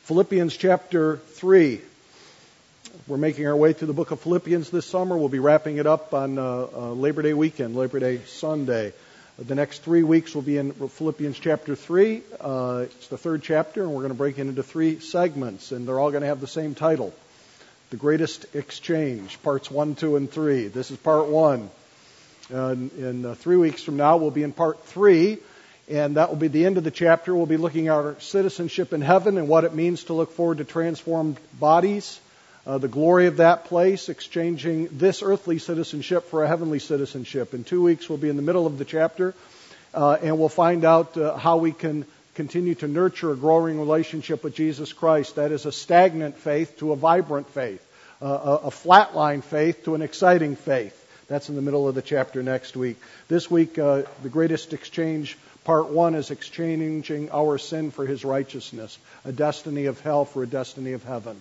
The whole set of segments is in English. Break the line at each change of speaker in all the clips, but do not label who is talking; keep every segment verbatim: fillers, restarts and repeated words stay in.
Philippians chapter three. We're making our way through the book of Philippians this summer. We'll be wrapping it up on uh, uh, Labor Day weekend, Labor Day Sunday. The next three weeks will be in Philippians chapter three. Uh, it's the third chapter, and we're going to break it into three segments, and they're all going to have the same title. The Greatest Exchange, parts one, two, and three. This is part one. Uh, in uh, three weeks from now, we'll be in part three, and that will be the end of the chapter. We'll be looking at our citizenship in heaven and what it means to look forward to transformed bodies, uh, the glory of that place, exchanging this earthly citizenship for a heavenly citizenship. In two weeks, we'll be in the middle of the chapter, uh, and we'll find out uh, how we can continue to nurture a growing relationship with Jesus Christ. That is a stagnant faith to a vibrant faith, uh, a, a flatline faith to an exciting faith. That's in the middle of the chapter next week. This week, uh, the Greatest Exchange, part one, is exchanging our sin for His righteousness, a destiny of hell for a destiny of heaven.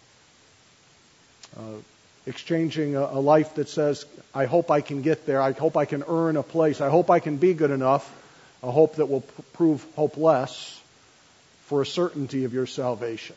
Uh, exchanging a, a life that says, I hope I can get there, I hope I can earn a place, I hope I can be good enough, a hope that will p- prove hopeless, for a certainty of your salvation.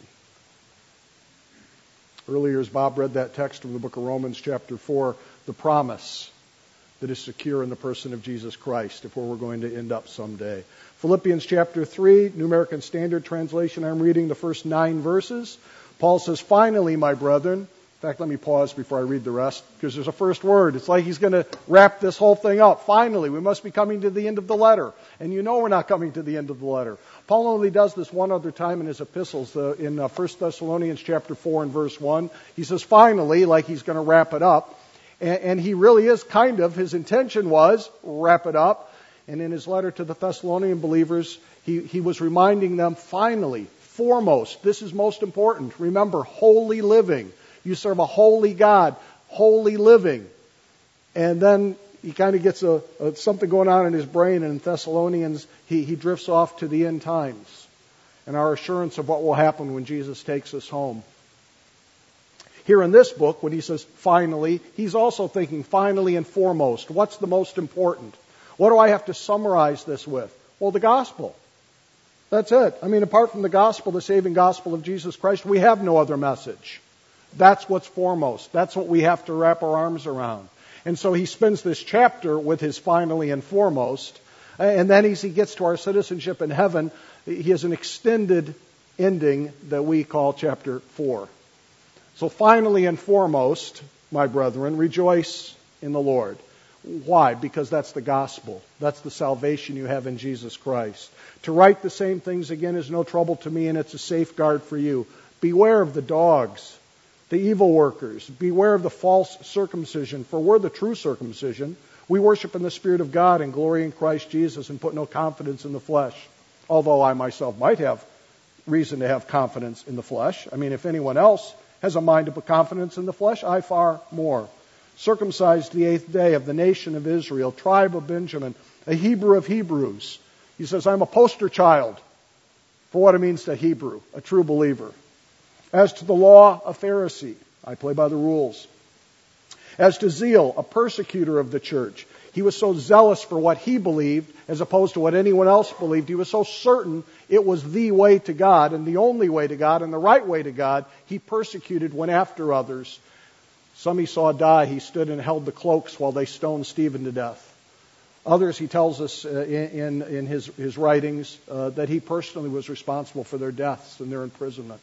Earlier, as Bob read that text from the book of Romans chapter four, the promise that is secure in the person of Jesus Christ, if where we're going to end up someday. Philippians chapter three, New American Standard Translation. I'm reading the first nine verses. Paul says, finally, my brethren. In fact, let me pause before I read the rest, because there's a first word. It's like he's going to wrap this whole thing up. Finally, we must be coming to the end of the letter. And you know we're not coming to the end of the letter. Paul only does this one other time in his epistles. Uh, in uh, First Thessalonians chapter four and verse one, he says, finally, like he's going to wrap it up. And, and he really is kind of, his intention was, wrap it up. And in his letter to the Thessalonian believers, he, he was reminding them, finally, foremost, this is most important. Remember, holy living. You serve a holy God, holy living. And then he kind of gets a, a something going on in his brain, and in Thessalonians, he, he drifts off to the end times and our assurance of what will happen when Jesus takes us home. Here in this book, when he says finally, he's also thinking finally and foremost. What's the most important? What do I have to summarize this with? Well, the gospel. That's it. I mean, apart from the gospel, the saving gospel of Jesus Christ, we have no other message. That's what's foremost. That's what we have to wrap our arms around. And so he spends this chapter with his finally and foremost. And then as he gets to our citizenship in heaven, he has an extended ending that we call chapter four. So finally and foremost, my brethren, rejoice in the Lord. Why? Because that's the gospel. That's the salvation you have in Jesus Christ. To write the same things again is no trouble to me, and it's a safeguard for you. Beware of the dogs, the evil workers. Beware of the false circumcision, for we're the true circumcision. We worship in the Spirit of God and glory in Christ Jesus and put no confidence in the flesh. Although I myself might have reason to have confidence in the flesh. I mean, if anyone else has a mind to put confidence in the flesh, I far more. Circumcised the eighth day, of the nation of Israel, tribe of Benjamin, a Hebrew of Hebrews. He says, I'm a poster child for what it means to Hebrew, a true believer. As to the law, a Pharisee. I play by the rules. As to zeal, a persecutor of the church. He was so zealous for what he believed as opposed to what anyone else believed. He was so certain it was the way to God and the only way to God and the right way to God. He persecuted, went after others. Some he saw die. He stood and held the cloaks while they stoned Stephen to death. Others, he tells us uh, in, in his, his writings uh, that he personally was responsible for their deaths and their imprisonment.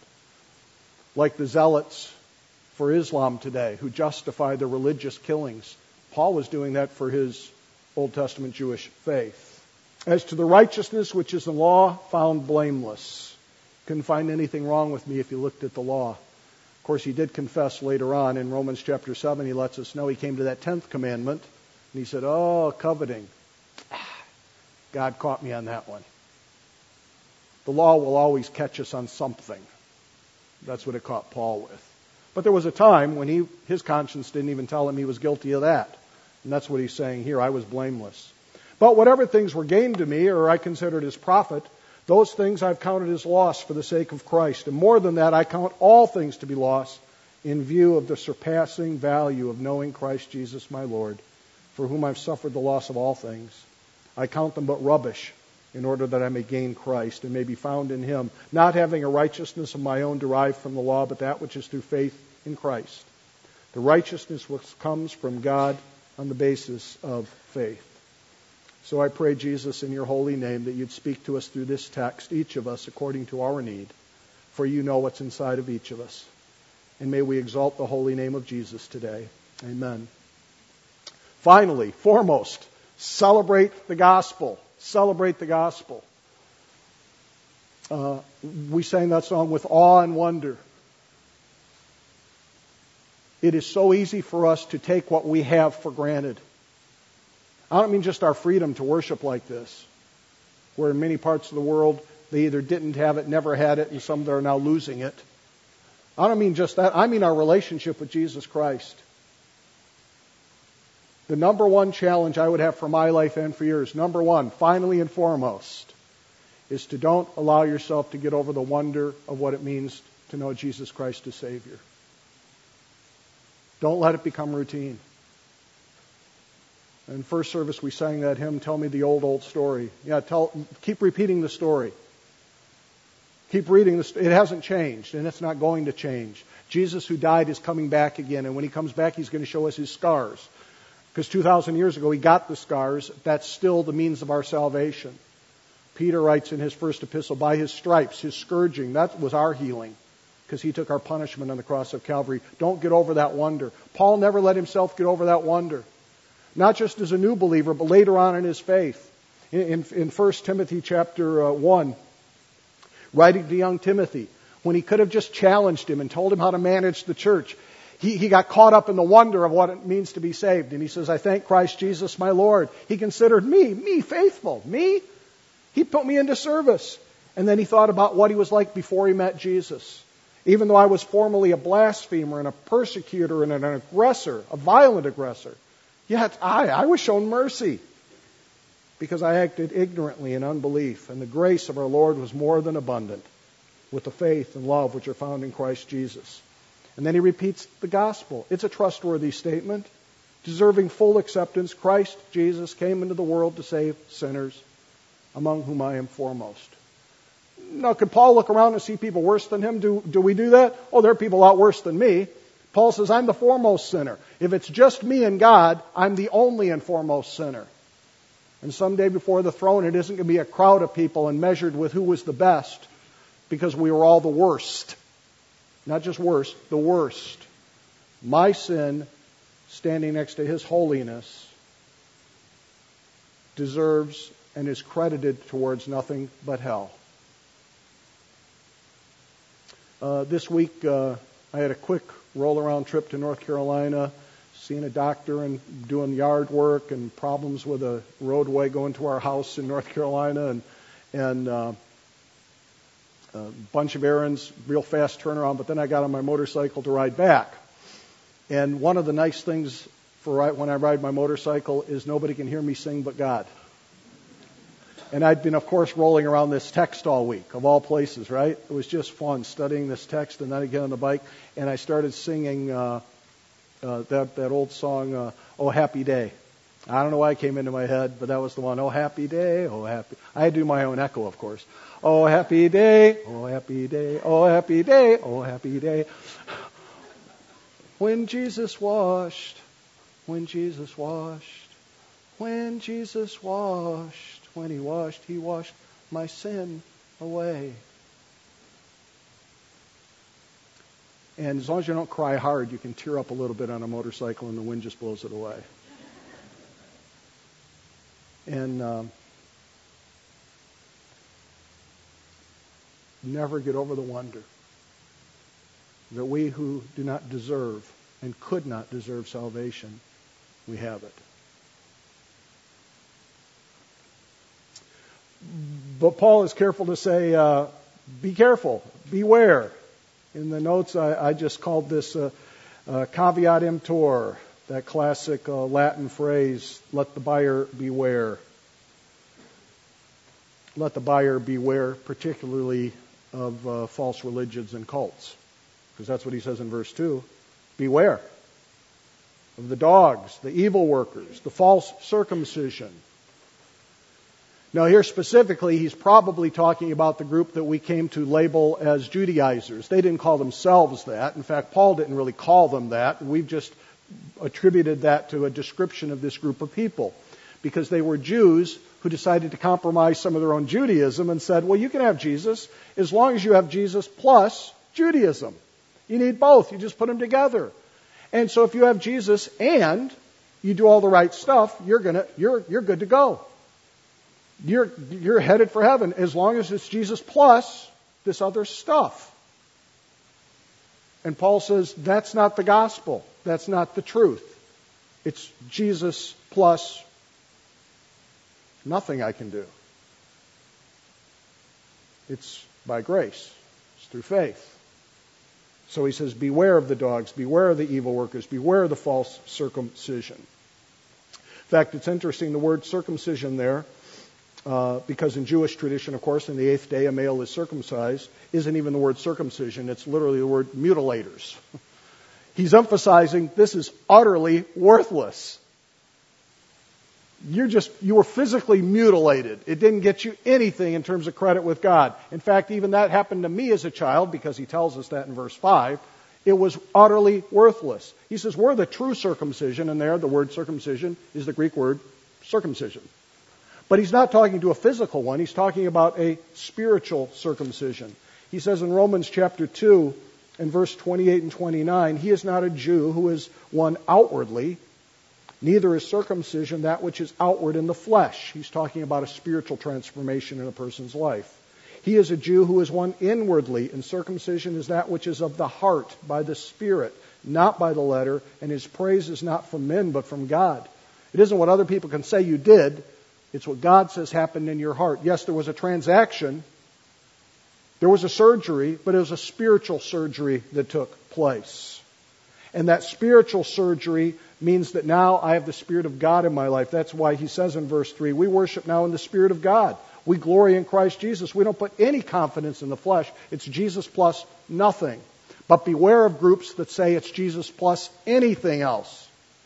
Like the zealots for Islam today, who justify their religious killings. Paul was doing that for his Old Testament Jewish faith. As to the righteousness which is in law, found blameless. Couldn't find anything wrong with me if you looked at the law. Of course, he did confess later on in Romans chapter seven. He lets us know he came to that tenth commandment. And he said, oh, coveting. God caught me on that one. The law will always catch us on something. That's what it caught Paul with. But there was a time when he, his conscience didn't even tell him he was guilty of that. And that's what he's saying here. I was blameless. But whatever things were gained to me, or I considered as profit, those things I've counted as loss for the sake of Christ. And more than that, I count all things to be loss in view of the surpassing value of knowing Christ Jesus my Lord, for whom I've suffered the loss of all things. I count them but rubbish, in order that I may gain Christ and may be found in him, not having a righteousness of my own derived from the law, but that which is through faith in Christ. The righteousness which comes from God on the basis of faith. So I pray, Jesus, in your holy name, that you'd speak to us through this text, each of us according to our need, for you know what's inside of each of us. And may we exalt the holy name of Jesus today. Amen. Finally, foremost, celebrate the gospel. Celebrate the gospel. Uh, we sang that song with awe and wonder. It is so easy for us to take what we have for granted. I don't mean just our freedom to worship like this, where in many parts of the world they either didn't have it, never had it, and some that are now losing it. I don't mean just that. I mean our relationship with Jesus Christ. The number one challenge I would have for my life and for yours, number one, finally and foremost, is to don't allow yourself to get over the wonder of what it means to know Jesus Christ as Savior. Don't let it become routine. In first service we sang that hymn, Tell Me the Old, Old Story. Yeah, tell, keep repeating the story. Keep reading the story. It hasn't changed, and it's not going to change. Jesus who died is coming back again, and when he comes back, he's going to show us his scars. Because two thousand years ago, he got the scars. That's still the means of our salvation. Peter writes in his first epistle, by his stripes, his scourging, that was our healing. Because he took our punishment on the cross of Calvary. Don't get over that wonder. Paul never let himself get over that wonder. Not just as a new believer, but later on in his faith. In, in, in First Timothy chapter uh, one, writing to young Timothy, when he could have just challenged him and told him how to manage the church, he, he got caught up in the wonder of what it means to be saved. And he says, I thank Christ Jesus my Lord. He considered me, me faithful, me. He put me into service. And then he thought about what he was like before he met Jesus. Even though I was formerly a blasphemer and a persecutor and an aggressor, a violent aggressor, yet I, I was shown mercy because I acted ignorantly in unbelief, and the grace of our Lord was more than abundant with the faith and love which are found in Christ Jesus. And then he repeats the gospel. It's a trustworthy statement. Deserving full acceptance, Christ Jesus came into the world to save sinners, among whom I am foremost. Now, could Paul look around and see people worse than him? Do, do we do that? Oh, there are people a lot worse than me. Paul says, I'm the foremost sinner. If it's just me and God, I'm the only and foremost sinner. And someday before the throne, it isn't going to be a crowd of people and measured with who was the best, because we were all the worst. Not just worst, the worst. My sin, standing next to his holiness, deserves and is credited towards nothing but hell. Uh, this week, uh, I had a quick roll-around trip to North Carolina, seeing a doctor and doing yard work and problems with a roadway going to our house in North Carolina, and and uh, a bunch of errands, real fast turnaround. But then I got on my motorcycle to ride back. And one of the nice things for when I ride my motorcycle is nobody can hear me sing but God. And I'd been, of course, rolling around this text all week, of all places, right? It was just fun studying this text, and then I get on the bike, and I started singing uh, uh, that that old song, uh, "Oh Happy Day." I don't know why it came into my head, but that was the one. Oh happy day, oh happy. I had to do my own echo, of course. Oh happy day, oh happy day, oh happy day, oh happy day. When Jesus washed, when Jesus washed, when Jesus washed. When he washed, he washed my sin away. And as long as you don't cry hard, you can tear up a little bit on a motorcycle and the wind just blows it away. And um, never get over the wonder that we who do not deserve and could not deserve salvation, we have it. But Paul is careful to say, uh, be careful, beware. In the notes, I, I just called this uh, uh, caveat emptor, that classic uh, Latin phrase, let the buyer beware. Let the buyer beware, particularly of uh, false religions and cults. Because that's what he says in verse two. Beware of the dogs, the evil workers, the false circumcision. Now here specifically, he's probably talking about the group that we came to label as Judaizers. They didn't call themselves that. In fact, Paul didn't really call them that. We've just attributed that to a description of this group of people, because they were Jews who decided to compromise some of their own Judaism and said, well, you can have Jesus as long as you have Jesus plus Judaism. You need both. You just put them together. And so if you have Jesus and you do all the right stuff, you're gonna you're you're good to go. You're you're headed for heaven as long as it's Jesus plus this other stuff. And Paul says that's not the gospel. That's not the truth. It's Jesus plus nothing I can do. It's by grace. It's through faith. So he says, beware of the dogs, beware of the evil workers, beware of the false circumcision. In fact, it's interesting, the word circumcision there, uh, because in Jewish tradition, of course, in the eighth day a male is circumcised, isn't even the word circumcision, it's literally the word mutilators. He's emphasizing this is utterly worthless. You're just, you were physically mutilated. It didn't get you anything in terms of credit with God. In fact, even that happened to me as a child, because he tells us that in verse five. It was utterly worthless. He says, we're the true circumcision, and there the word circumcision is the Greek word circumcision. But he's not talking to a physical one. He's talking about a spiritual circumcision. He says in Romans chapter two, in verse twenty-eight and twenty-nine, he is not a Jew who is one outwardly, neither is circumcision that which is outward in the flesh. He's talking about a spiritual transformation in a person's life. He is a Jew who is one inwardly, and circumcision is that which is of the heart, by the Spirit, not by the letter, and his praise is not from men, but from God. It isn't what other people can say you did. It's what God says happened in your heart. Yes, there was a transaction. There was a surgery, but it was a spiritual surgery that took place. And that spiritual surgery means that now I have the Spirit of God in my life. That's why he says in verse three, we worship now in the Spirit of God. We glory in Christ Jesus. We don't put any confidence in the flesh. It's Jesus plus nothing. But beware of groups that say it's Jesus plus anything else.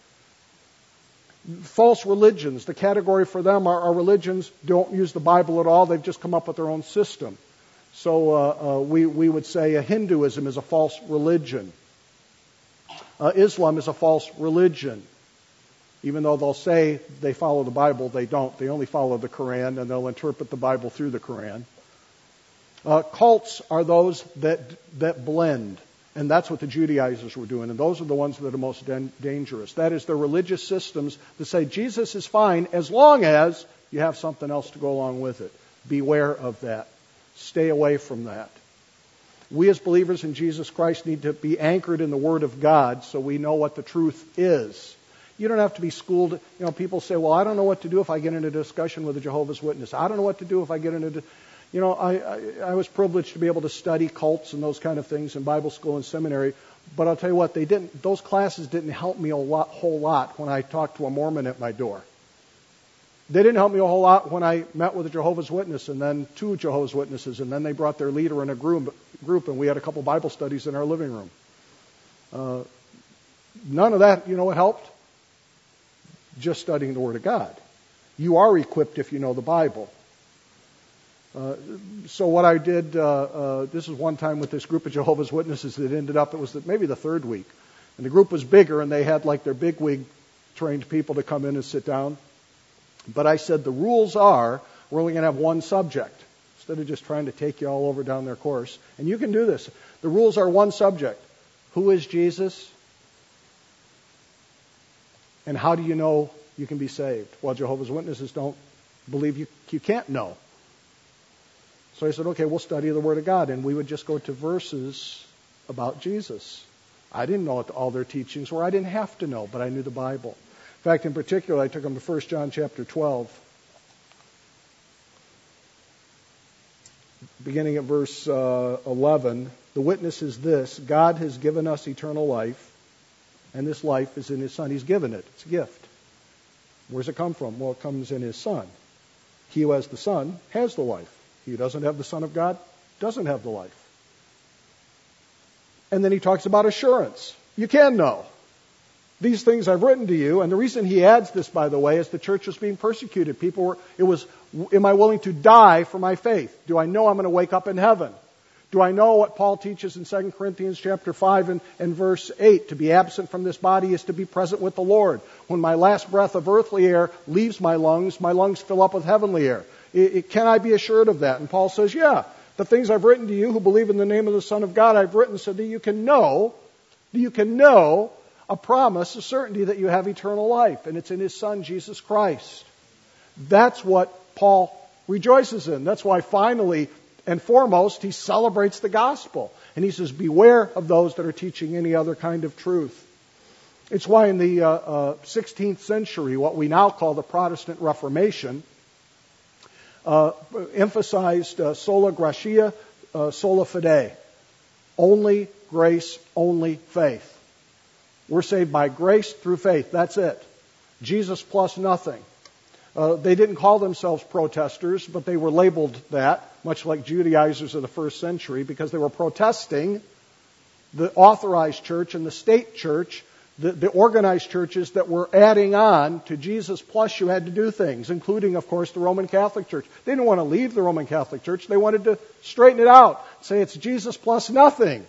False religions, the category for them are, are religions don't use the Bible at all. They've just come up with their own system. So uh, uh, we, we would say a Hinduism is a false religion. Uh, Islam is a false religion. Even though they'll say they follow the Bible, they don't. They only follow the Quran, and they'll interpret the Bible through the Quran. Uh, cults are those that that blend, and that's what the Judaizers were doing, and those are the ones that are most dan- dangerous. That is, the religious systems that say Jesus is fine as long as you have something else to go along with it. Beware of that. Stay away from that. We as believers in Jesus Christ need to be anchored in the Word of God so we know what the truth is. You don't have to be schooled. You know, people say, well, I don't know what to do if I get into a discussion with a Jehovah's Witness. I don't know what to do if I get into... You know, I, I, I was privileged to be able to study cults and those kind of things in Bible school and seminary. But I'll tell you what, they didn't. Those classes didn't help me a lot, whole lot when I talked to a Mormon at my door. They didn't help me a whole lot when I met with a Jehovah's Witness and then two Jehovah's Witnesses, and then they brought their leader in a group, group and we had a couple Bible studies in our living room. Uh, none of that, you know what helped? Just studying the Word of God. You are equipped if you know the Bible. Uh, so what I did, uh, uh, this is one time with this group of Jehovah's Witnesses that ended up, it was the, maybe the third week. And the group was bigger, and they had like their bigwig trained people to come in and sit down. But I said, the rules are, we're only going to have one subject, instead of just trying to take you all over down their course. And you can do this. The rules are one subject. Who is Jesus? And how do you know you can be saved? Well, Jehovah's Witnesses don't believe you, you can't know. So I said, okay, we'll study the Word of God. And we would just go to verses about Jesus. I didn't know what all their teachings were. I didn't have to know, but I knew the Bible. In fact, in particular, I took them to First John chapter twelve. Beginning at verse uh, eleven, the witness is this: God has given us eternal life, and this life is in His Son. He's given it. It's a gift. Where's it come from? Well, it comes in His Son. He who has the Son has the life. He who doesn't have the Son of God doesn't have the life. And then he talks about assurance. You can know. These things I've written to you, and the reason he adds this, by the way, is the church was being persecuted. People were, it was, am I willing to die for my faith? Do I know I'm going to wake up in heaven? Do I know what Paul teaches in Second Corinthians chapter five and, and verse eight? To be absent from this body is to be present with the Lord. When my last breath of earthly air leaves my lungs, my lungs fill up with heavenly air. It, it, can I be assured of that? And Paul says, yeah, the things I've written to you who believe in the name of the Son of God, I've written so that you can know, that you can know a promise, a certainty that you have eternal life. And it's in His Son, Jesus Christ. That's what Paul rejoices in. That's why finally and foremost, he celebrates the gospel. And he says, beware of those that are teaching any other kind of truth. It's why in the uh, uh, sixteenth century, what we now call the Protestant Reformation, uh, emphasized uh, sola gratia, uh, sola fide. Only grace, only faith. We're saved by grace through faith. That's it. Jesus plus nothing. Uh, they didn't call themselves protesters, but they were labeled that, much like Judaizers of the first century, because they were protesting the authorized church and the state church, the, the organized churches that were adding on to Jesus plus you had to do things, including, of course, the Roman Catholic Church. They didn't want to leave the Roman Catholic Church. They wanted to straighten it out, say it's Jesus plus nothing.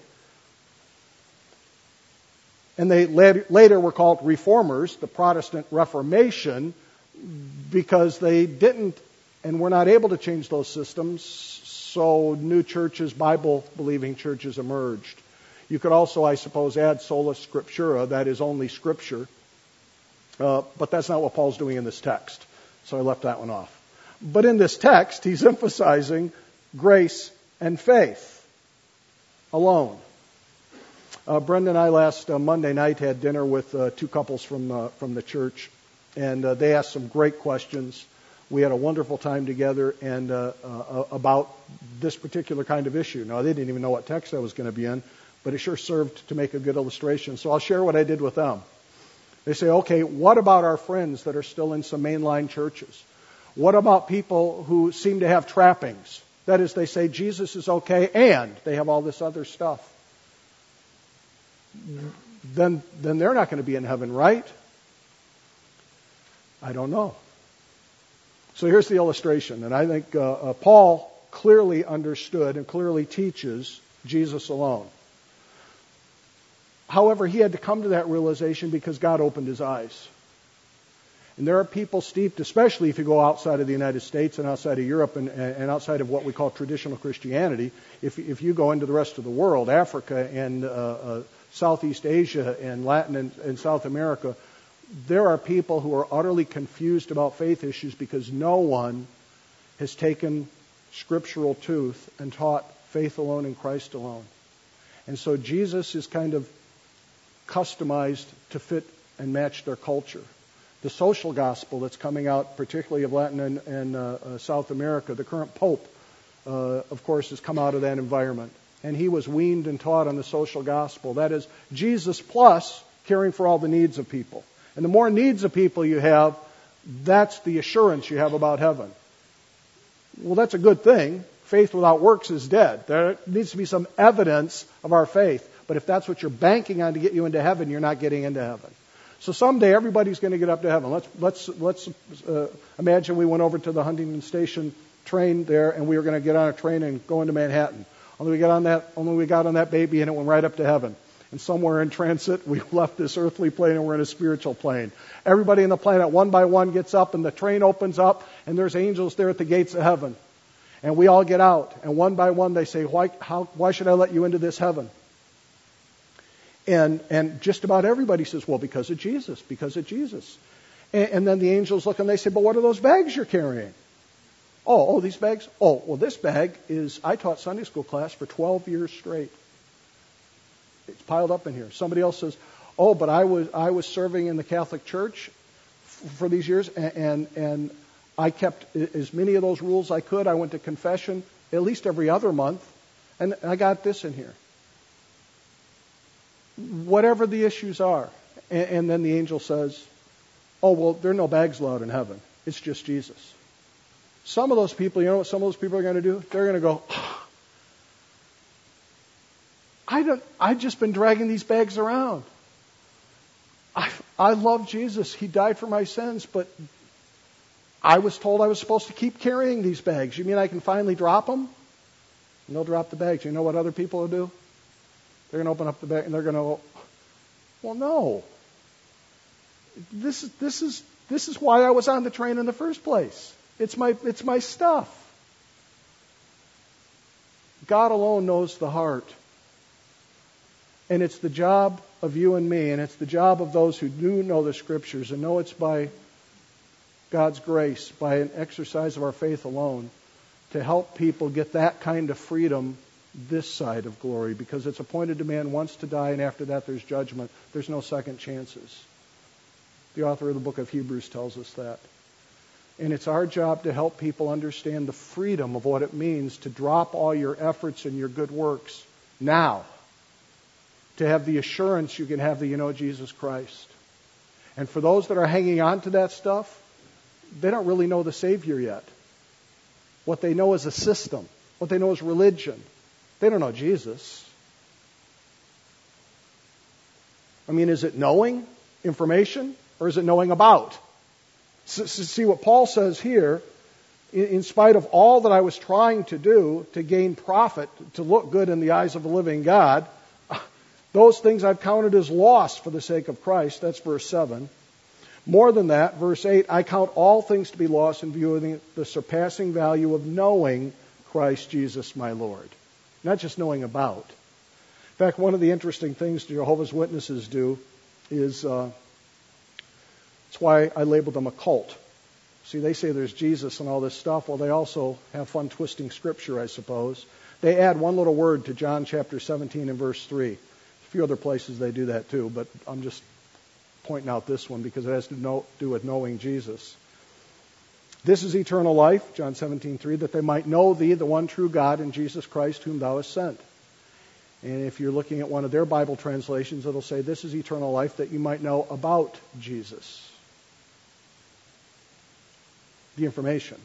And they later were called reformers, the Protestant Reformation, because they didn't and were not able to change those systems, so new churches, Bible-believing churches emerged. You could also, I suppose, add sola scriptura, that is only Scripture, uh, but that's not what Paul's doing in this text, so I left that one off. But in this text, he's emphasizing grace and faith alone. Uh, Brenda and I last uh, Monday night had dinner with uh, two couples from uh, from the church, and uh, they asked some great questions. We had a wonderful time together and uh, uh, about this particular kind of issue. Now, they didn't even know what text I was going to be in, but it sure served to make a good illustration. So I'll share what I did with them. They say, okay, what about our friends that are still in some mainline churches? What about people who seem to have trappings? That is, they say Jesus is okay and they have all this other stuff. Then, then they're not going to be in heaven, right? I don't know. So here's the illustration, and I think uh, uh, Paul clearly understood and clearly teaches Jesus alone. However, he had to come to that realization because God opened his eyes. And there are people steeped, especially if you go outside of the United States and outside of Europe and, and outside of what we call traditional Christianity. If, if you go into the rest of the world, Africa and uh, uh, Southeast Asia and Latin and, and South America, there are people who are utterly confused about faith issues because no one has taken scriptural truth and taught faith alone in Christ alone. And so Jesus is kind of customized to fit and match their culture. The social gospel that's coming out, particularly of Latin and, and uh, uh, South America, the current Pope, uh, of course, has come out of that environment. And he was weaned and taught on the social gospel. That is, Jesus plus caring for all the needs of people. And the more needs of people you have, that's the assurance you have about heaven. Well, that's a good thing. Faith without works is dead. There needs to be some evidence of our faith. But if that's what you're banking on to get you into heaven, you're not getting into heaven. So someday everybody's going to get up to heaven. Let's let's let's uh, imagine we went over to the Huntington Station train there, and we were going to get on a train and go into Manhattan. Only we got on that, only we got on that baby, and it went right up to heaven. And somewhere in transit, we left this earthly plane and we're in a spiritual plane. Everybody in the planet, one by one, gets up, and the train opens up, and there's angels there at the gates of heaven. And we all get out, and one by one they say, "Why? How? Why should I let you into this heaven?" And and just about everybody says, "Well, because of Jesus, because of Jesus." And, and then the angels look and they say, "But what are those bags you're carrying?" Oh, oh, these bags? Oh, well, this bag is, I taught Sunday school class for twelve years straight. It's piled up in here. Somebody else says, "Oh, but I was I was serving in the Catholic Church f- for these years, and, and and I kept as many of those rules I could. I went to confession at least every other month, and I got this in here." Whatever the issues are, and, and then the angel says, "Oh, well, there are no bags allowed in heaven. It's just Jesus." Some of those people, you know what some of those people are going to do? They're going to go, I don't, I've just been dragging these bags around. I've, I love Jesus. He died for my sins, but I was told I was supposed to keep carrying these bags. You mean I can finally drop them? And they'll drop the bags. You know what other people will do? They're going to open up the bag and they're going to, well, no. This is this is this is why I was on the train in the first place. It's my it's my stuff. God alone knows the heart. And it's the job of you and me, and it's the job of those who do know the Scriptures and know it's by God's grace, by an exercise of our faith alone, to help people get that kind of freedom this side of glory, because it's appointed to man once to die, and after that there's judgment. There's no second chances. The author of the book of Hebrews tells us that. And it's our job to help people understand the freedom of what it means to drop all your efforts and your good works now, to have the assurance you can have that you know Jesus Christ. And for those that are hanging on to that stuff, they don't really know the Savior yet. What they know is a system. What they know is religion. They don't know Jesus. I mean, is it knowing information or is it knowing about? See what Paul says here, in spite of all that I was trying to do to gain profit, to look good in the eyes of the living God, those things I've counted as loss for the sake of Christ. That's verse seven. More than that, verse eight, I count all things to be lost in view of the, the surpassing value of knowing Christ Jesus my Lord. Not just knowing about. In fact, one of the interesting things Jehovah's Witnesses do is, uh, that's why I labeled them a cult. See, they say there's Jesus and all this stuff. Well, they also have fun twisting Scripture, I suppose. They add one little word to John chapter seventeen and verse three. A few other places they do that too, but I'm just pointing out this one because it has to know, do with knowing Jesus. This is eternal life, John seventeen three, that they might know thee, the one true God, and Jesus Christ, whom thou hast sent. And if you're looking at one of their Bible translations, it'll say, this is eternal life, that you might know about Jesus. The information.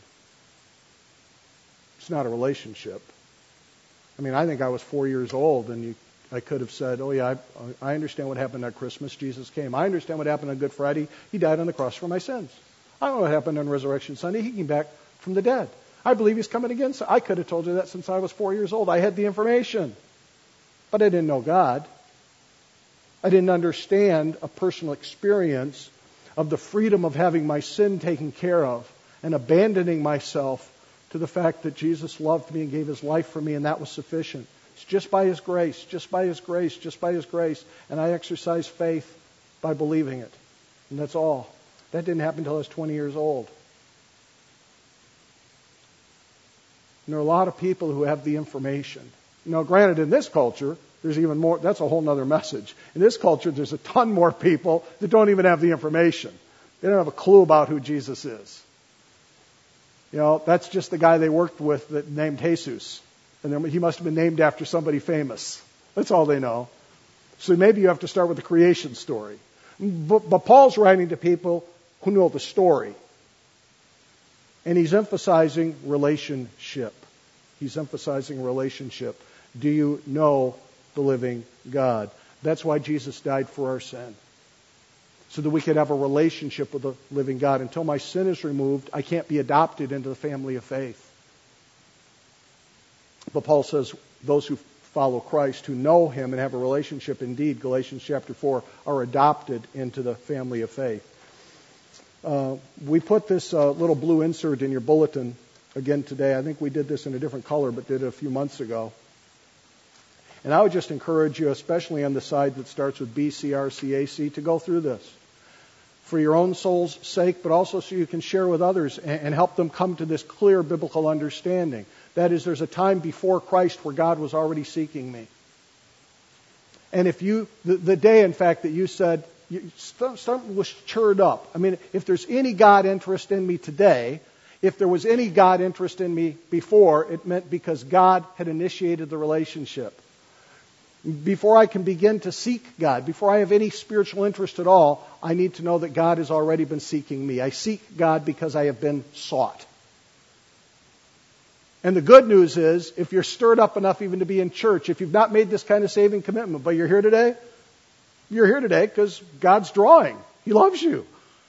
It's not a relationship. I mean, I think I was four years old, and you, I could have said, oh yeah, I, I understand what happened at Christmas. Jesus came. I understand what happened on Good Friday. He died on the cross for my sins. I don't know what happened on Resurrection Sunday. He came back from the dead. I believe he's coming again. So I could have told you that since I was four years old. I had the information. But I didn't know God. I didn't understand a personal experience of the freedom of having my sin taken care of and abandoning myself to the fact that Jesus loved me and gave his life for me, and that was sufficient. It's just by his grace, just by his grace, just by his grace. And I exercise faith by believing it. And that's all. That didn't happen until I was twenty years old. And there are a lot of people who have the information. Now, granted, in this culture, there's even more. That's a whole other message. In this culture, there's a ton more people that don't even have the information. They don't have a clue about who Jesus is. You know, that's just the guy they worked with that named Jesus. And then he must have been named after somebody famous. That's all they know. So maybe you have to start with the creation story. But, but Paul's writing to people who know the story. And he's emphasizing relationship. He's emphasizing relationship. Do you know the living God? That's why Jesus died for our sin. So that we could have a relationship with the living God. Until my sin is removed, I can't be adopted into the family of faith. But Paul says those who follow Christ, who know him and have a relationship, indeed, Galatians chapter four, are adopted into the family of faith. Uh, we put this uh, little blue insert in your bulletin again today. I think we did this in a different color, but did it a few months ago. And I would just encourage you, especially on the side that starts with B C R C A C, to go through this. For your own soul's sake, but also so you can share with others and, and help them come to this clear biblical understanding. That is, there's a time before Christ where God was already seeking me. And if you, the, the day, in fact, that you said, you, something was stirred up. I mean, if there's any God interest in me today, if there was any God interest in me before, it meant because God had initiated the relationship. Before I can begin to seek God, before I have any spiritual interest at all, I need to know that God has already been seeking me. I seek God because I have been sought. And the good news is, if you're stirred up enough even to be in church, if you've not made this kind of saving commitment, but you're here today, you're here today because God's drawing. He loves you.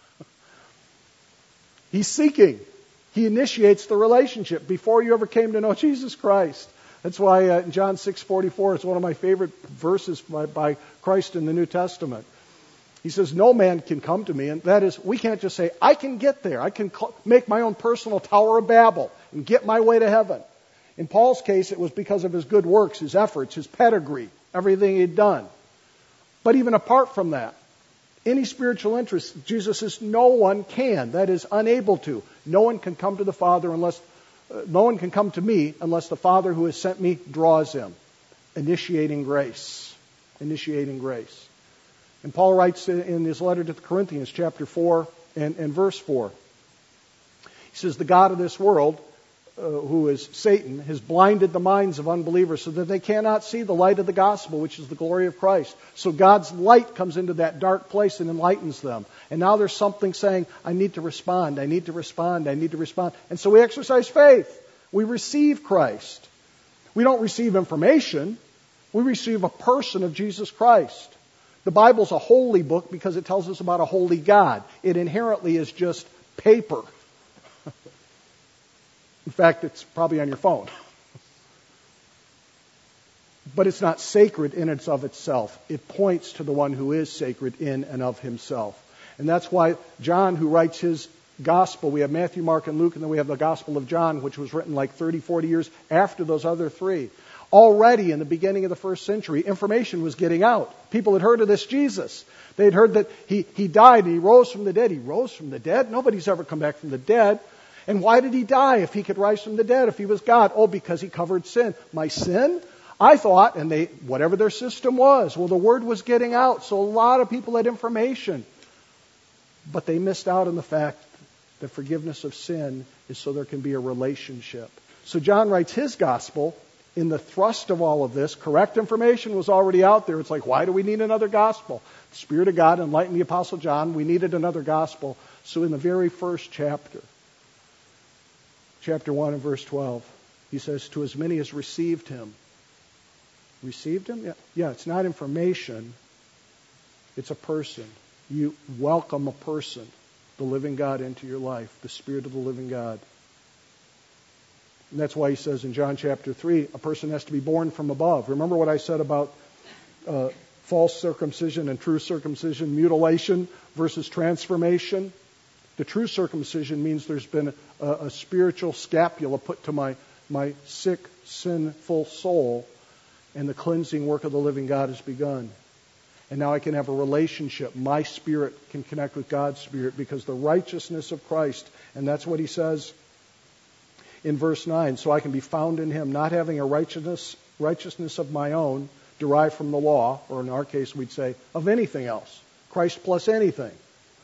He's seeking. He initiates the relationship before you ever came to know Jesus Christ. That's why uh, in John six forty-four, it's one of my favorite verses by, by Christ in the New Testament. He says, no man can come to me, and that is, we can't just say, I can get there. I can cl- make my own personal Tower of Babel and get my way to heaven. In Paul's case, it was because of his good works, his efforts, his pedigree, everything he'd done. But even apart from that, any spiritual interest, Jesus says, no one can, that is, unable to. No one can come to the Father unless, uh, no one can come to me unless the Father who has sent me draws him. Initiating grace. Initiating grace. And Paul writes in his letter to the Corinthians, chapter four and, and verse four. He says, the God of this world, uh, who is Satan, has blinded the minds of unbelievers so that they cannot see the light of the gospel, which is the glory of Christ. So God's light comes into that dark place and enlightens them. And now there's something saying, I need to respond, I need to respond, I need to respond. And so we exercise faith. We receive Christ. We don't receive information. We receive a person of Jesus Christ. The Bible's a holy book because it tells us about a holy God. It inherently is just paper. In fact, it's probably on your phone. But it's not sacred in and of itself. It points to the one who is sacred in and of himself. And that's why John, who writes his gospel, we have Matthew, Mark, and Luke, and then we have the Gospel of John, which was written like thirty, forty years after those other three. Already in the beginning of the first century, information was getting out. People had heard of this Jesus. They had heard that he, he died and he rose from the dead. He rose from the dead? Nobody's ever come back from the dead. And why did he die if he could rise from the dead, if he was God? Oh, because he covered sin. My sin? I thought, and they, whatever their system was, well, the word was getting out. So a lot of people had information. But they missed out on the fact that forgiveness of sin is so there can be a relationship. So John writes his gospel in the thrust of all of this. Correct information was already out there. It's like, why do we need another gospel? The Spirit of God enlightened the Apostle John. We needed another gospel. So in the very first chapter, chapter one and verse twelve, he says, to as many as received him. Received him? Yeah, yeah, it's not information. It's a person. You welcome a person, the living God, into your life, the Spirit of the living God. And that's why he says in John chapter three, a person has to be born from above. Remember what I said about uh, false circumcision and true circumcision, mutilation versus transformation? The true circumcision means there's been a, a spiritual scapula put to my, my sick, sinful soul, and the cleansing work of the living God has begun. And now I can have a relationship. My spirit can connect with God's spirit because the righteousness of Christ, and that's what he says in verse nine, so I can be found in him, not having a righteousness righteousness of my own derived from the law, or in our case we'd say of anything else, Christ plus anything,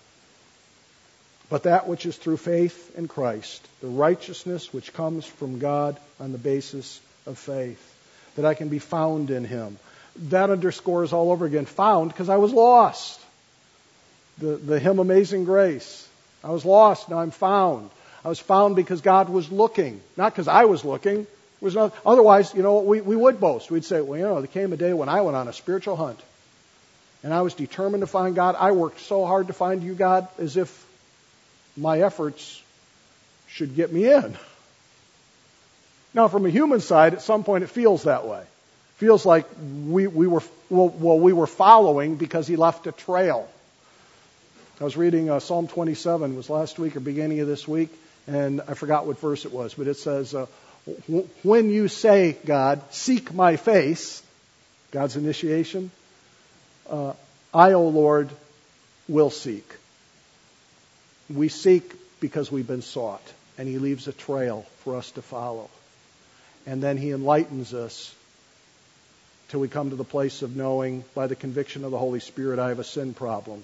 but that which is through faith in Christ, the righteousness which comes from God on the basis of faith, that I can be found in him. That underscores all over again, found, because I was lost. The, the hymn Amazing Grace. I was lost, now I'm found. I was found because God was looking, not because I was looking. It was not, otherwise, you know, we, we would boast. We'd say, well, you know, there came a day when I went on a spiritual hunt, and I was determined to find God. I worked so hard to find you, God, as if my efforts should get me in. Now, from a human side, at some point it feels that way. It feels like we, we were well, well, we were following because he left a trail. I was reading uh, Psalm twenty-seven, it was last week or beginning of this week, and I forgot what verse it was, but it says, uh, when you say, God, seek my face, God's initiation, uh, I, O Lord, will seek. We seek because we've been sought, and he leaves a trail for us to follow. And then he enlightens us till we come to the place of knowing by the conviction of the Holy Spirit I have a sin problem.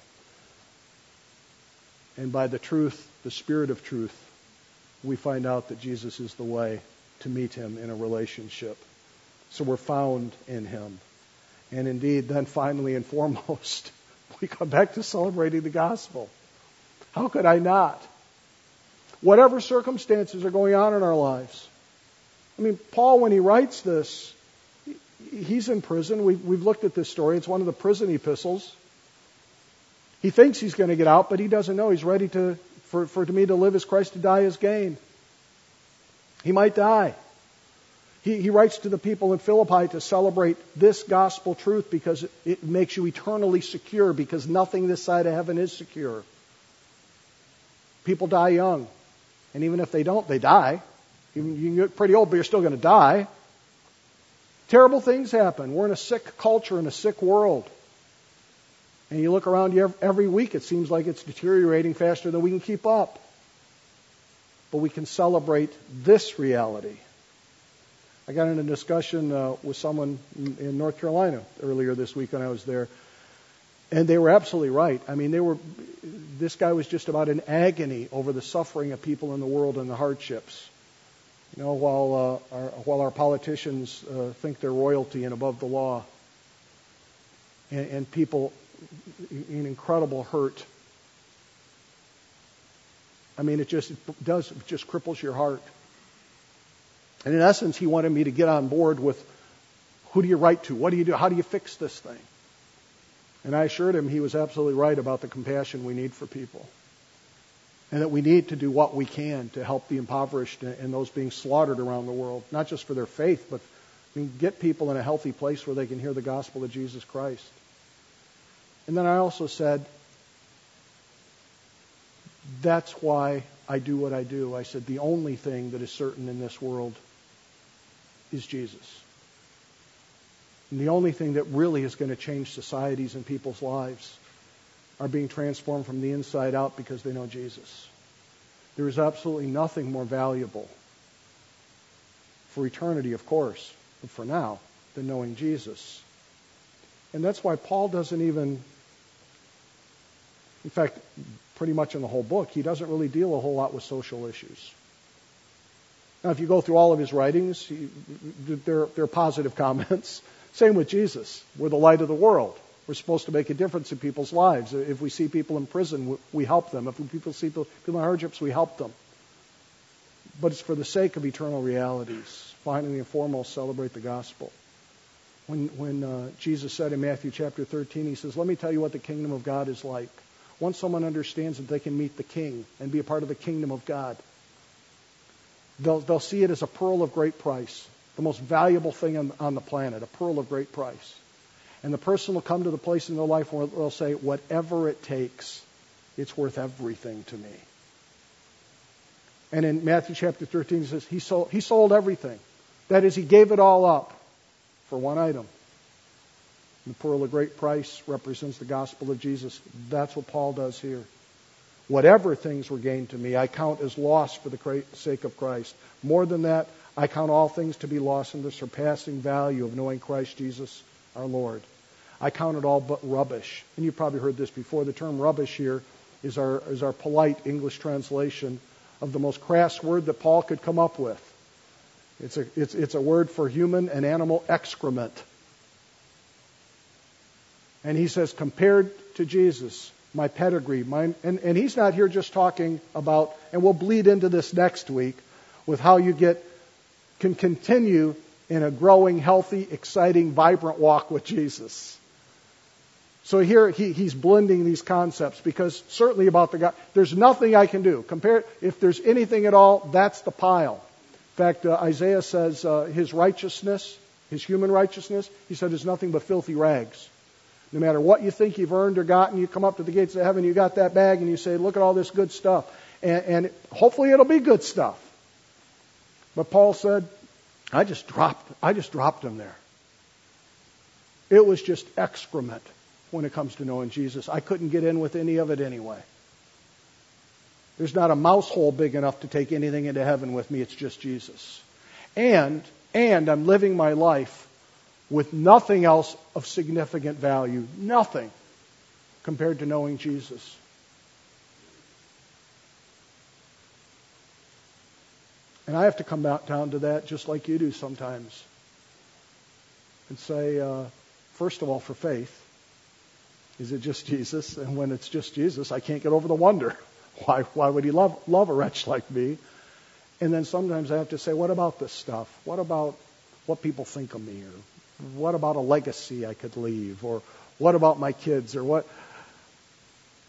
And by the truth, the Spirit of truth, we find out that Jesus is the way to meet him in a relationship. So we're found in him. And indeed, then finally and foremost, we come back to celebrating the gospel. How could I not? Whatever circumstances are going on in our lives. I mean, Paul, when he writes this, he's in prison. We've, we've looked at this story. It's one of the prison epistles. He thinks he's going to get out, but he doesn't know. He's ready to, for, for to me to live as Christ, to die as gain. He might die. He, he writes to the people in Philippi to celebrate this gospel truth because it, it makes you eternally secure, because nothing this side of heaven is secure. People die young. And even if they don't, they die. Even, you can get pretty old, but you're still going to die. Terrible things happen. We're in a sick culture, in a sick world. And you look around you every week, it seems like it's deteriorating faster than we can keep up. But we can celebrate this reality. I got in a discussion uh, with someone in, in North Carolina earlier this week when I was there. And they were absolutely right. I mean, they were. This guy was just about in agony over the suffering of people in the world and the hardships. You know, while uh, our, while our politicians uh, think they're royalty and above the law, and, and people in incredible hurt. I mean, it just it does it just cripples your heart. And in essence, he wanted me to get on board with, who do you write to? What do you do? How do you fix this thing? And I assured him he was absolutely right about the compassion we need for people. And that we need to do what we can to help the impoverished and those being slaughtered around the world. Not just for their faith, but I mean, get people in a healthy place where they can hear the gospel of Jesus Christ. And then I also said, that's why I do what I do. I said, the only thing that is certain in this world is Jesus. And the only thing that really is going to change societies and people's lives are being transformed from the inside out because they know Jesus. There is absolutely nothing more valuable for eternity, of course, but for now, than knowing Jesus. And that's why Paul doesn't even, in fact, pretty much in the whole book, he doesn't really deal a whole lot with social issues. Now, if you go through all of his writings, he, they're, they're positive comments. Same with Jesus. We're the light of the world. We're supposed to make a difference in people's lives. If we see people in prison, we help them. If people see people in hardships, we help them. But it's for the sake of eternal realities. Finally and foremost, celebrate the gospel. When, when uh, Jesus said in Matthew chapter thirteen, he says, let me tell you what the kingdom of God is like. Once someone understands that they can meet the king and be a part of the kingdom of God, they'll, they'll see it as a pearl of great price. The most valuable thing on, on the planet, a pearl of great price. And the person will come to the place in their life where they'll say, whatever it takes, it's worth everything to me. And in Matthew chapter thirteen, he says, he sold, he sold everything. That is, he gave it all up for one item. And the pearl of great price represents the gospel of Jesus. That's what Paul does here. Whatever things were gained to me, I count as loss for the sake of Christ. More than that, I count all things to be lost in the surpassing value of knowing Christ Jesus our Lord. I count it all but rubbish. And you've probably heard this before. The term rubbish here is our, is our polite English translation of the most crass word that Paul could come up with. It's a, it's, it's a word for human and animal excrement. And he says, compared to Jesus, my pedigree, my, and, and he's not here just talking about, and we'll bleed into this next week, with how you get can continue in a growing, healthy, exciting, vibrant walk with Jesus. So here he, he's blending these concepts, because certainly about the God, there's nothing I can do. Compare, if there's anything at all, that's the pile. In fact, uh, Isaiah says uh, his righteousness, his human righteousness, he said is nothing but filthy rags. No matter what you think you've earned or gotten, you come up to the gates of heaven, you got that bag, and you say, look at all this good stuff. And, and hopefully it'll be good stuff. But Paul said, I just dropped, I just dropped him there. It was just excrement when it comes to knowing Jesus. I couldn't get in with any of it anyway. There's not a mouse hole big enough to take anything into heaven with me. It's just Jesus. And, and I'm living my life with nothing else of significant value. Nothing compared to knowing Jesus. And I have to come back down to that just like you do sometimes. And say, uh, first of all, for faith, is it just Jesus? And when it's just Jesus, I can't get over the wonder. Why, why would he love, love a wretch like me? And then sometimes I have to say, what about this stuff? What about what people think of me? Or what about a legacy I could leave? Or what about my kids? Or what?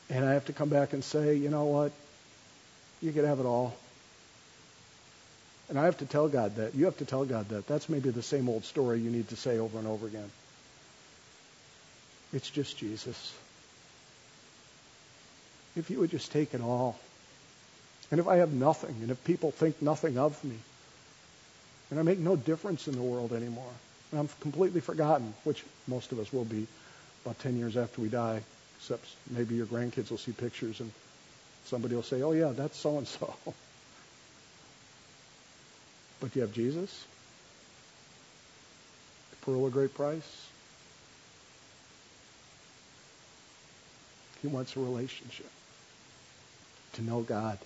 And I have to come back and say, you know what? You could have it all. And I have to tell God that. You have to tell God that. That's maybe the same old story you need to say over and over again. It's just Jesus. If you would just take it all. And if I have nothing, and if people think nothing of me, and I make no difference in the world anymore, and I'm completely forgotten, which most of us will be about ten years after we die, except maybe your grandkids will see pictures and somebody will say, oh yeah, that's so-and-so. But you have Jesus, the pearl of great price. He wants a relationship, to know God.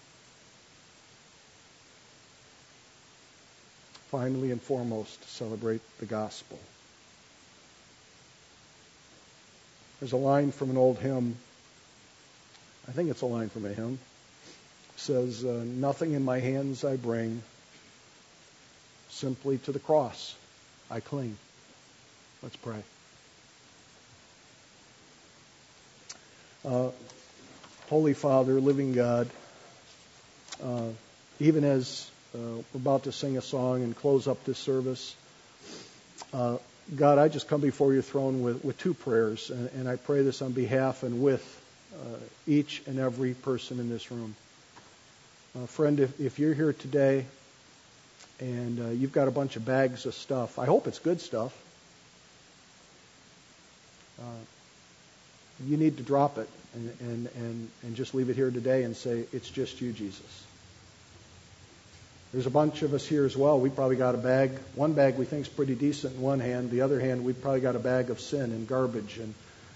Finally and foremost, to celebrate the gospel. There's a line from an old hymn. I think it's a line from a hymn. It says, uh, nothing in my hands I bring, simply to the cross I cling. Let's pray. Uh, Holy Father, living God, uh, even as uh, we're about to sing a song and close up this service, uh, God, I just come before your throne with, with two prayers, and, and I pray this on behalf and with uh, each and every person in this room. Uh, friend, if, if you're here today and uh, you've got a bunch of bags of stuff, I hope it's good stuff, uh, you need to drop it and, and, and, and just leave it here today and say, it's just you, Jesus. There's a bunch of us here as well. We probably got a bag. One bag we think is pretty decent in one hand. The other hand, we've probably got a bag of sin and garbage, and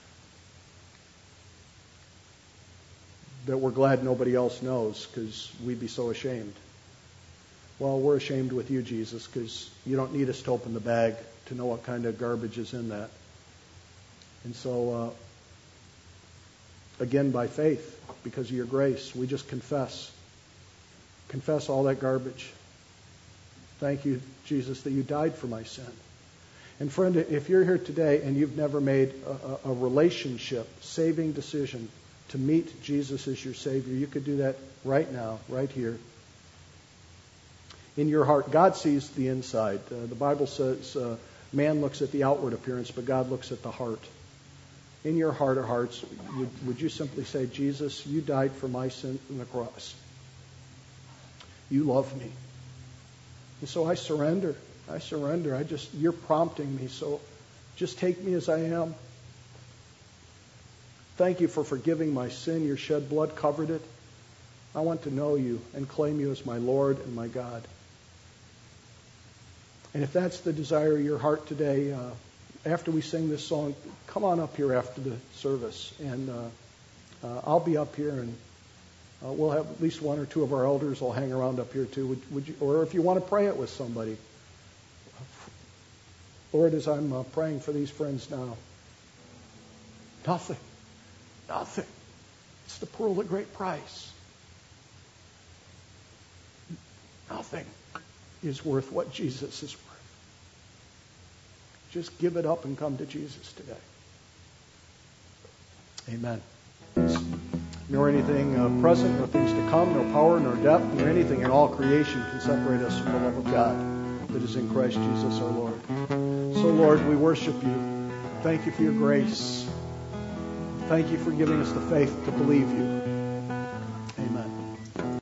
that we're glad nobody else knows because we'd be so ashamed. Well, we're ashamed with you, Jesus, because you don't need us to open the bag to know what kind of garbage is in that. And so, uh, again, by faith, because of your grace, we just confess. Confess all that garbage. Thank you, Jesus, that you died for my sin. And friend, if you're here today and you've never made a, a relationship, saving decision to meet Jesus as your Savior, you could do that right now, right here. In your heart, God sees the inside. Uh, the Bible says uh, man looks at the outward appearance, but God looks at the heart. In your heart of hearts, would, would you simply say, Jesus, you died for my sin on the cross. You love me. And so I surrender. I surrender. I just, you're prompting me. So just take me as I am. Thank you for forgiving my sin. Your shed blood covered it. I want to know you and claim you as my Lord and my God. And if that's the desire of your heart today, uh, after we sing this song, come on up here after the service. And uh, uh, I'll be up here, and Uh, we'll have at least one or two of our elders will hang around up here too. Would, would you, or if you want to pray it with somebody. Lord, as I'm uh, praying for these friends now, nothing, nothing. It's the pearl of great price. Nothing is worth what Jesus is worth. Just give it up and come to Jesus today. Amen. Nor anything uh, present, nor things to come, nor power, nor depth, nor anything in all creation can separate us from the love of God that is in Christ Jesus our Lord. So, Lord, we worship you. Thank you for your grace. Thank you for giving us the faith to believe you.